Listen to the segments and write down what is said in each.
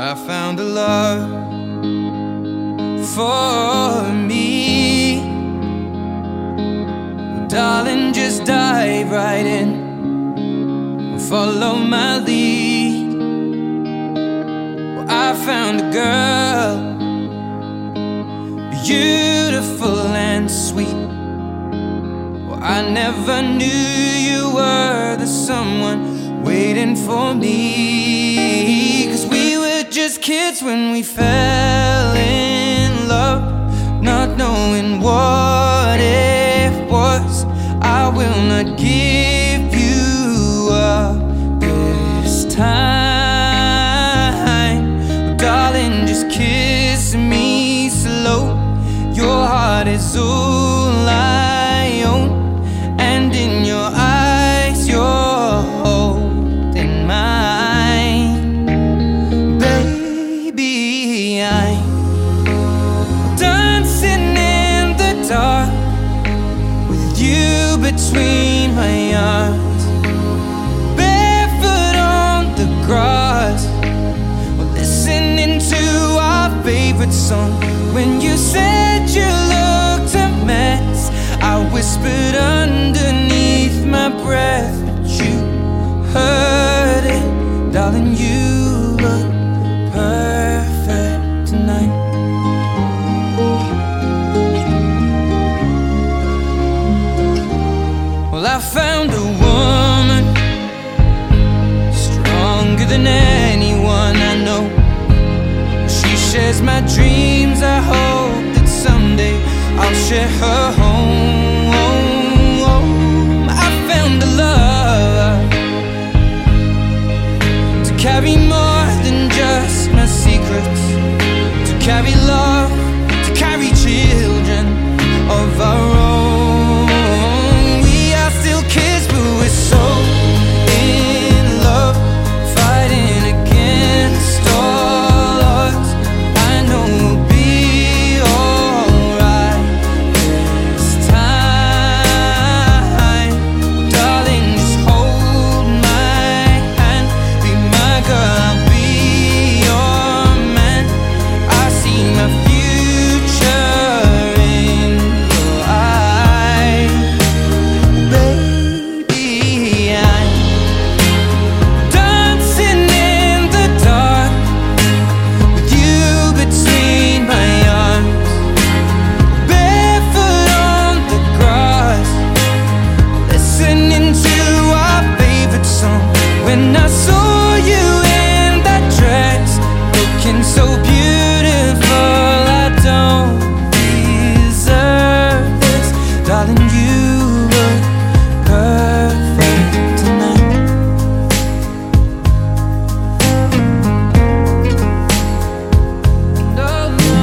I found a love for me. Well, darling, just dive right in and follow my lead. Well, I found a girl, beautiful and sweet. Well, I never knew you were the someone waiting for me. 'Cause we were just kids when we fell in love, not knowing what it was. I will not give you up this time. Darling, just kiss me slow. Your heart is all I own, and in your eyes you're holding mine. Baby, I'm dancing in the dark with you between my arms, barefoot on the grass, listening to our favorite song. When you said you looked a mess, I whispered underneath my breath, but you heard it. Darling, you look perfect tonight. Well, I found a woman stronger than anyone I know. She shares my dreams. I hope that someday I'll share her home. I found a love to carry more than just my secrets, to carry love, to carry children of our own. We are still kids, but we're so in love, fighting against all odds. I know we'll be alright this time. Darling, just hold my hand, be my girl, I'll be your man. I see my future in your eyes. Baby, I'm dancing in the dark with you between my arms, barefoot on the grass, listening to our favorite song. When I saw you in that dress, looking so beautiful, I don't deserve this. Darling, you look perfect tonight. No, no,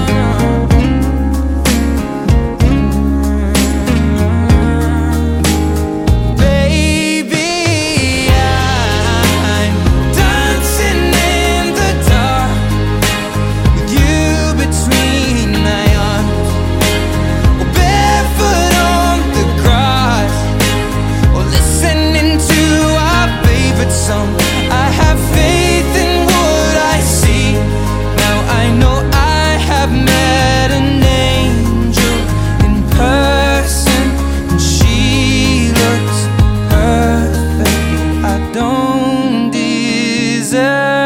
baby, I'm dancing in the dark with you between my arms, barefoot on the grass, or listening to our favorite song. I have faith in what I see. Now I know I have met an angel in person, and she looks perfect. I don't deserve